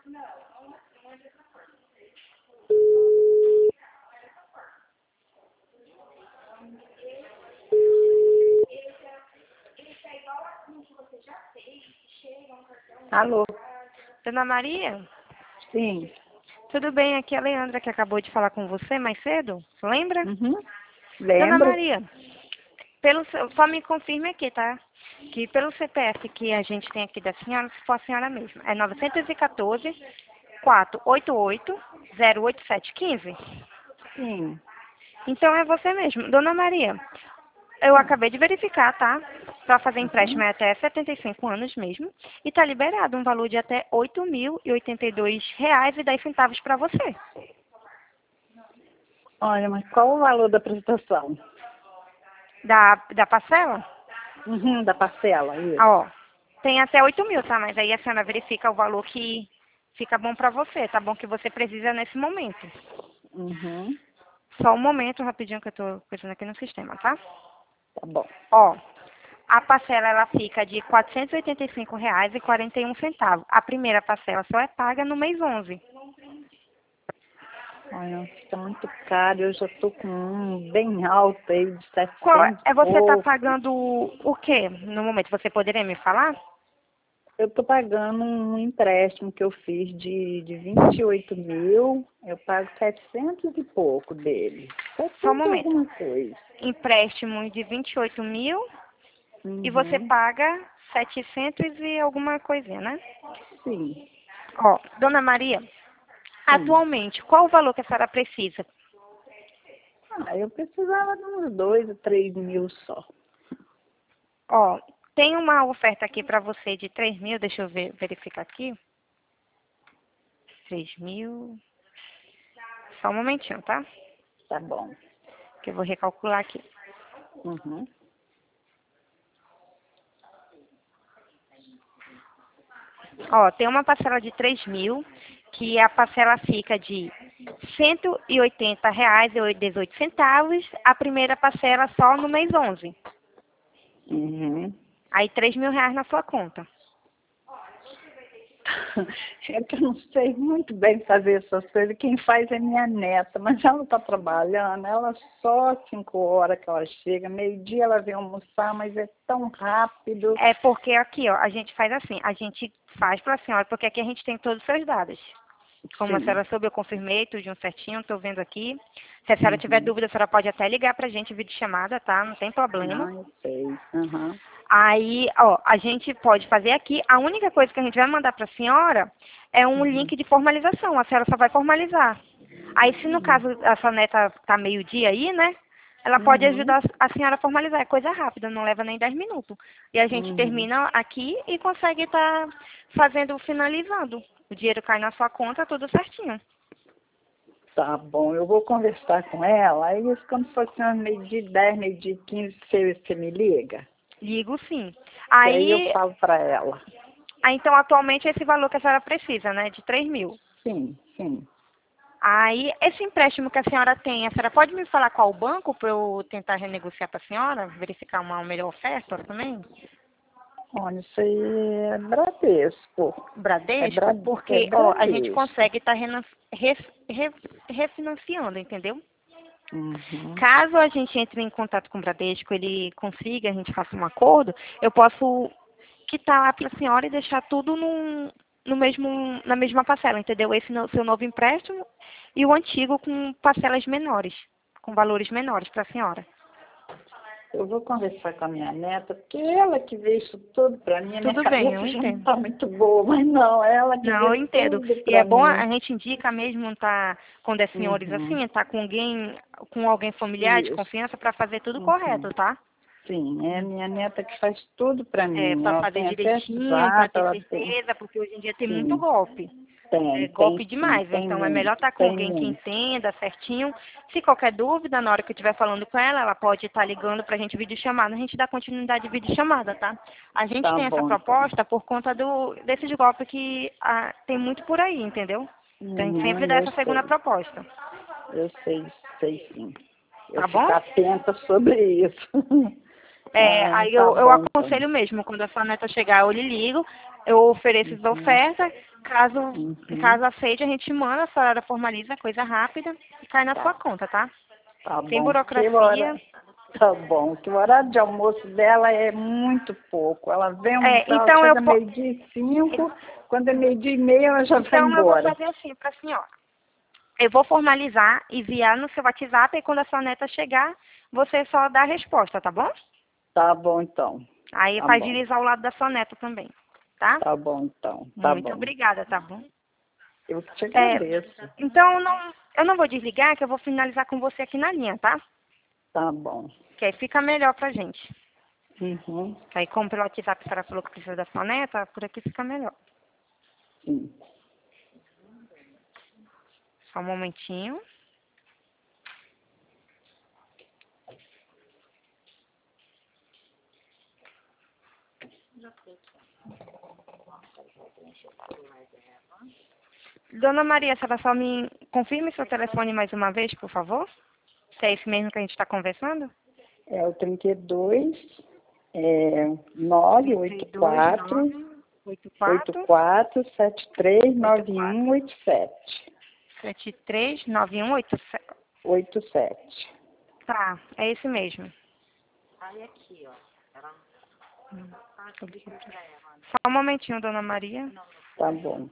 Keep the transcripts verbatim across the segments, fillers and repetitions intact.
Alô? Dona Maria? Sim. Tudo bem? Aqui é a Leandra, que acabou de falar com você mais cedo. Lembra? Uhum. Dona Lembro. Maria, pelo, seu- só me confirme aqui, tá? Que pelo C P F que a gente tem aqui da senhora, se for a senhora mesma, é nove um quatro, quatro oito oito, zero oito sete um cinco. Sim. Então é você mesmo. Dona Maria, eu acabei de verificar, tá? Para fazer empréstimo Uhum. é até setenta e cinco anos mesmo. E tá liberado um valor de até oito mil e oitenta e dois reais e dez centavos para você. Olha, mas qual o valor da prestação? Da, da parcela? Uhum, da parcela, isso. Ah, ó, tem até oito mil, tá? Mas aí a senhora verifica o valor que fica bom pra você, tá bom? Que você precisa nesse momento. Uhum. Só um momento, rapidinho, que eu tô coisando aqui no sistema, tá? Tá bom. Ó, a parcela, ela fica de quatrocentos e oitenta e cinco reais e quarenta e um centavos. A primeira parcela só é paga no mês onze. Olha, fica muito caro. Eu já tô com um bem alto aí, de Qual é? setecentos e É você tá pouco. pagando o quê no momento? Você poderia me falar? Eu tô pagando um empréstimo que eu fiz de, de vinte e oito mil. Eu pago setecentos e pouco dele. Só um setecentos e momento. alguma coisa. Empréstimo de vinte e oito mil e você Uhum. paga setecentos e alguma coisinha, né? Sim. Ó, Dona Maria, Sim. atualmente, qual o valor que a senhora precisa? Ah, eu precisava de uns dois ou três mil só. Ó, tem uma oferta aqui para você de três mil, deixa eu ver, verificar aqui. Três mil. Só um momentinho, tá? Tá bom. Que eu vou recalcular aqui. Uhum. Ó, tem uma parcela de três mil, que a parcela fica de cento e oitenta reais e dezoito centavos. A primeira parcela só no mês onze. Uhum. Aí três mil reais na sua conta. É que eu não sei muito bem fazer essas coisas. Quem faz é minha neta, mas ela está trabalhando. Ela só cinco horas que ela chega. Meio-dia ela vem almoçar, mas é tão rápido. É porque aqui, ó, a gente faz assim, a gente faz para a senhora, porque aqui a gente tem todos os seus dados. Como a Sim. senhora soube, eu confirmei tudo de um certinho, estou vendo aqui. Se a senhora tiver Uhum. dúvida, a senhora pode até ligar para a gente, vídeo chamada, tá? Não tem problema. Não, eu sei. Uhum. Aí, ó, a gente pode fazer aqui. A única coisa que a gente vai mandar para a senhora é um Uhum. link de formalização. A senhora só vai formalizar. Aí, se no Uhum. caso a sua neta tá meio-dia aí, né? Ela pode Uhum. ajudar a senhora a formalizar. É coisa rápida, não leva nem dez minutos. E a gente Uhum. termina aqui e consegue estar fazendo, finalizando. O dinheiro cai na sua conta, tudo certinho. Tá bom, eu vou conversar com ela. Aí, quando for assim, umas meio-dia e dez, meio-dia e quinze, você, você me liga. Ligo sim. Que aí eu Aí, falo para ela. aí, então, atualmente, esse valor que a senhora precisa, né? De três mil. Sim, sim. Aí, esse empréstimo que a senhora tem, a senhora pode me falar qual banco para eu tentar renegociar para a senhora? Verificar uma melhor oferta também? Olha, isso aí é Bradesco. É, Bradesco? Bra... é Porque, ó, a gente Bradesco. consegue estar refinanciando, entendeu? Uhum. Caso a gente entre em contato com o Bradesco, ele consiga, a gente faça um acordo, eu posso quitar lá para a senhora e deixar tudo num, no mesmo, na mesma parcela, entendeu? Esse no, seu novo empréstimo e o antigo com parcelas menores, com valores menores para a senhora. Eu vou conversar com a minha neta, porque ela que vê isso tudo para mim. A minha Tudo bem, eu cabeça já não entendo. está muito boa, mas não, ela que Não, vê eu entendo. tudo E é para bom, mim. a gente indica mesmo tá quando é senhores Uhum. assim, tá com alguém, com alguém familiar de Isso. confiança para fazer tudo Uhum. correto, tá? Sim, é a minha neta que faz tudo para É, mim. para Ela fazer tem até direitinho, para WhatsApp, ter ela tem. certeza, porque hoje em dia tem muito Sim, golpe. tem, É tem golpe sim, demais, tem então é melhor muito, estar com tem alguém que muito. entenda certinho. Se qualquer dúvida, na hora que eu estiver falando com ela, ela pode estar ligando para a gente videochamada. A gente dá continuidade de videochamada, tá? A gente Tá tem essa bom, então. proposta por conta do, desses golpes que ah, tem muito por aí, entendeu? Então a gente sempre Uhum, dá eu essa segunda sei, proposta. eu sei, sei sim. Eu Tá bom? ficar atenta sobre isso. É, Ah, aí tá eu, eu bom, então. aconselho mesmo, quando a sua neta chegar, eu lhe ligo, eu ofereço as Uhum. ofertas. Caso, Uhum. caso aceite, a gente manda, a senhora formaliza, coisa rápida, e cai na Tá. sua conta, tá? Tá Sem bom. burocracia. Que hora... Tá bom. Que o horário de almoço dela é muito pouco. Ela vem É, almoçar, ela então eu chega po- meio-dia e cinco. Quando é meio-dia e meia, ela já vai então eu vou embora. fazer assim pra senhora. Eu vou formalizar, enviar no seu WhatsApp, e quando a sua neta chegar, você só dá a resposta, tá bom? Tá bom, então. Aí Tá pra bom. agilizar o lado da sua neta também, tá? Tá bom, então. Tá Muito bom. obrigada, tá bom? Eu que te É, agradeço. então não, eu não vou desligar, que eu vou finalizar com você aqui na linha, tá? Tá bom. Que aí fica melhor pra gente. Uhum. Aí como pelo WhatsApp a senhora falou que precisa da sua neta, por aqui fica melhor. Sim. Só um momentinho. Dona Maria, a senhora só me confirme seu telefone mais uma vez, por favor? Se é esse mesmo que a gente está conversando? É o trinta e dois, é nove oito quatro, oito oito quatro quatro, sete três, nove um oito sete. sete três nove um oito sete. oito sete. Tá, é esse mesmo. Só um momentinho, Dona Maria. Tá bom.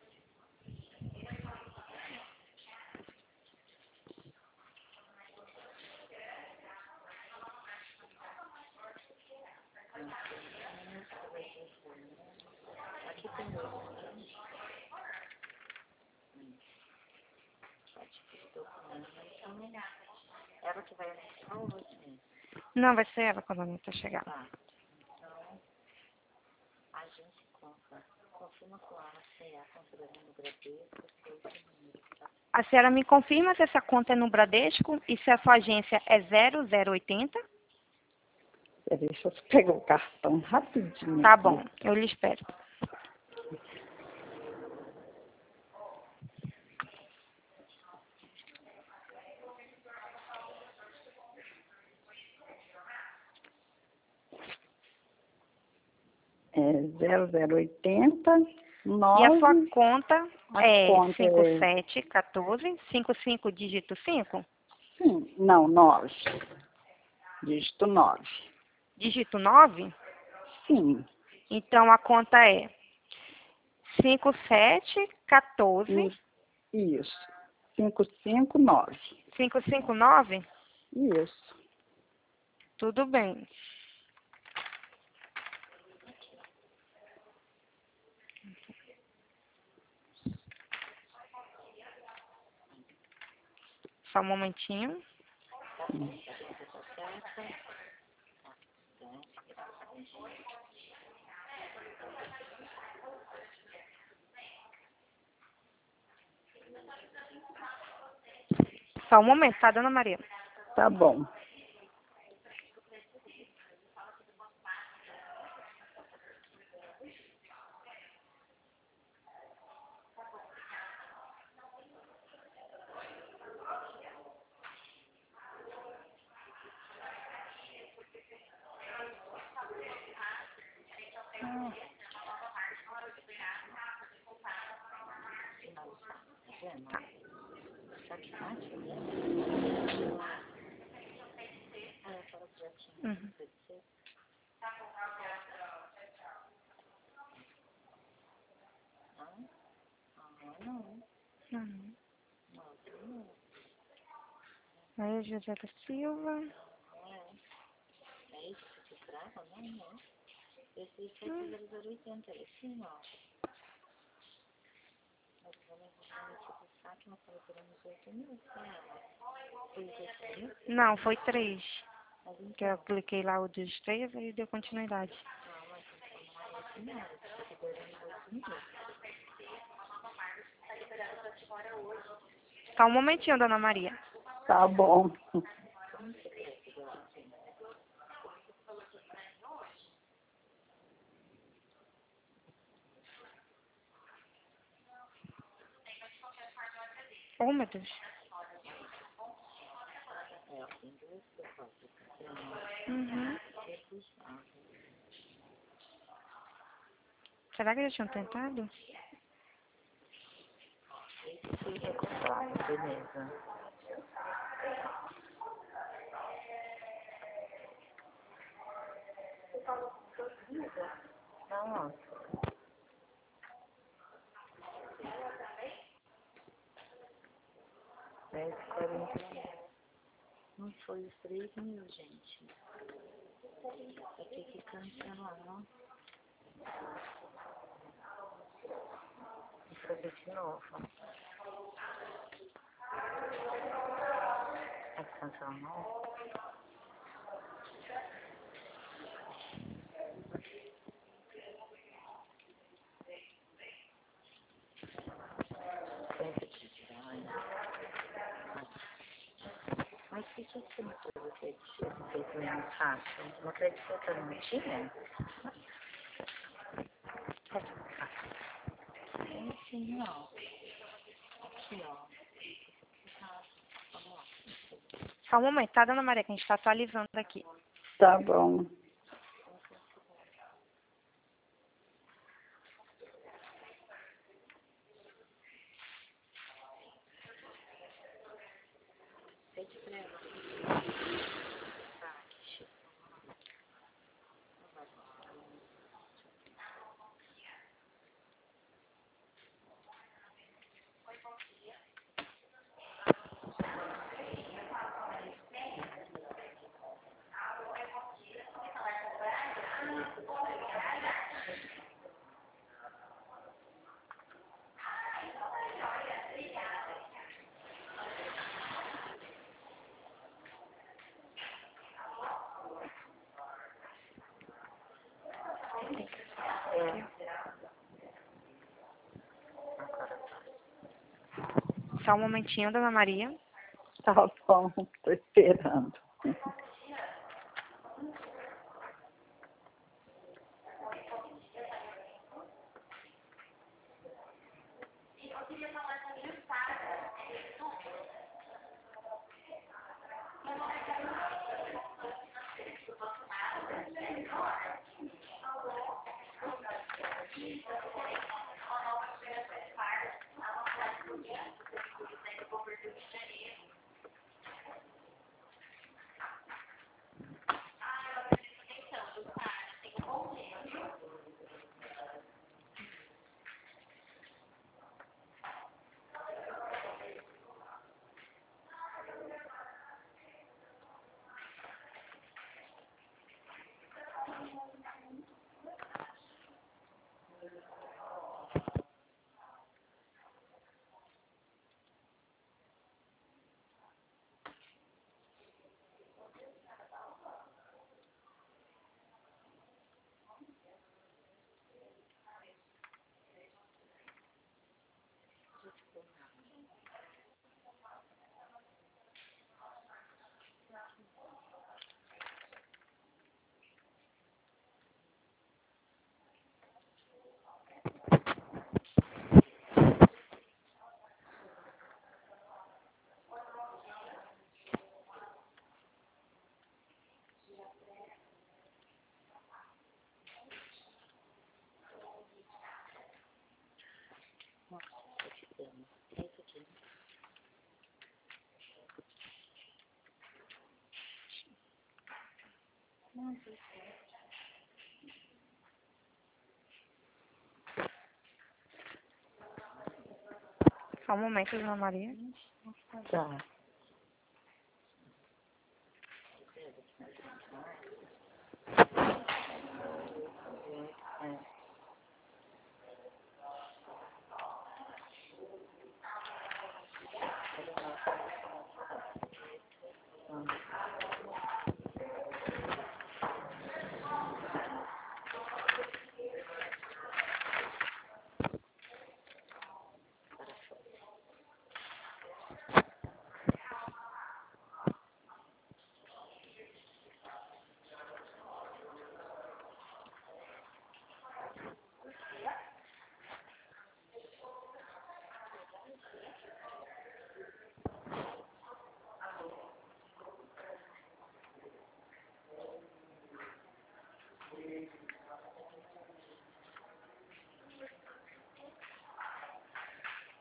Não, vai ser ela quando a neta chegar. A senhora me confirma se essa conta é no Bradesco e se a sua agência é zero zero oitenta? Peraí, deixa eu pegar o cartão rapidinho Tá aqui. bom, eu lhe espero. É zero zero oitenta, E a sua nove, conta a é conta cinco é, sete um quatro cinco cinco dígito cinco? sim, não, nove, dígito nove. Dígito nove? Sim, Então a conta é cinco sete um quatro i- isso, cinco cinco nove, cinco cinco nove? isso. Tudo bem. Só um momentinho. Só um momento, tá, Dona Maria? Tá bom. Uhum. Uhum. Aí, José da Silva. Hum. Não, foi três. Que eu cliquei lá o dos três e deu continuidade. Só um momentinho, Dona Maria. Tá bom. Oh, meu Deus. Uhum. Será que eles tinham tentado? Se recusar, beleza. Não, dez e quarenta. Não foi os três mil, gente. Vai ter que cancelar, não? Vou fazer de novo. É que cancelou? Mas por que você não fez o crédito feito menos fácil? No crédito eu não tinha? Tem sim, ó. Aqui, ó. Só um momento, tá, dona Maria, que a gente tá atualizando aqui. Tá bom. Só um momentinho, dona Maria. Tá bom, tô esperando. Só um momento, dona Maria. Tá.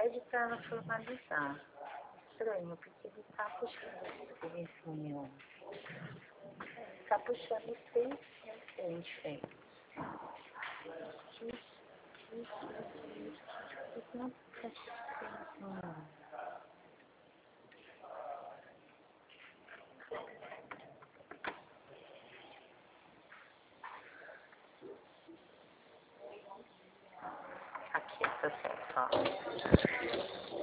pede para ela formalizar. Estranho, porque ele está puxando esse meu. Está puxando seis gente. Isso, isso, isso, isso não está funcionando. Aqui, essa foto, ó.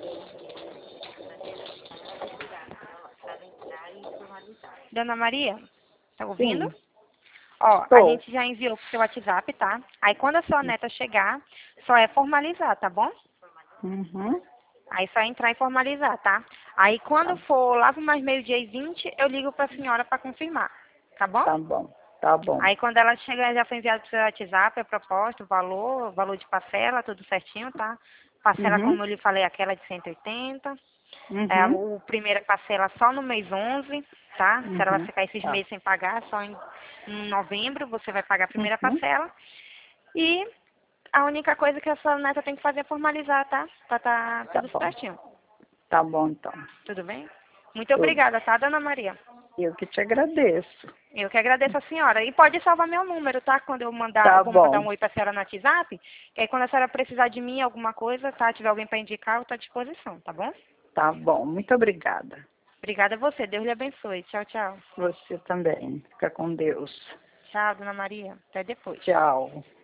Dona Maria, tá ouvindo? Sim. Ó, Tô. a gente já enviou pro seu WhatsApp, tá? Aí quando a sua neta chegar, só é formalizar, tá bom? Uhum. Aí só é entrar e formalizar, tá? Aí quando Tá, for lá pro mais meio-dia e vinte, eu ligo pra senhora pra confirmar, tá bom? tá bom, tá bom. Aí quando ela chegar, já foi enviado pro seu WhatsApp a proposta, o valor, o valor de parcela, tudo certinho, tá? Parcela, Uhum. como eu lhe falei, aquela de cento e oitenta. É, Uhum. o primeira parcela só no mês onze, tá? Se ela Uhum. ficar esses Tá. meses sem pagar, só em, em novembro você vai pagar a primeira Uhum. parcela. E a única coisa que a sua neta tem que fazer é formalizar, tá? Pra tá Tá tudo bom. certinho. Tá bom, então. Tudo bem? Muito Tudo. obrigada, tá, Dona Maria? Eu que te agradeço. Eu que agradeço a senhora. E pode salvar meu número, tá? Quando eu mandar, eu Tá vou mandar bom. um oi pra senhora no WhatsApp, que aí quando a senhora precisar de mim, alguma coisa, tá? Tiver alguém pra indicar, eu tô à disposição, tá bom? Tá bom. Muito obrigada. Obrigada a você. Deus lhe abençoe. Tchau, tchau. Você também. Fica com Deus. Tchau, Dona Maria. Até depois. Tchau.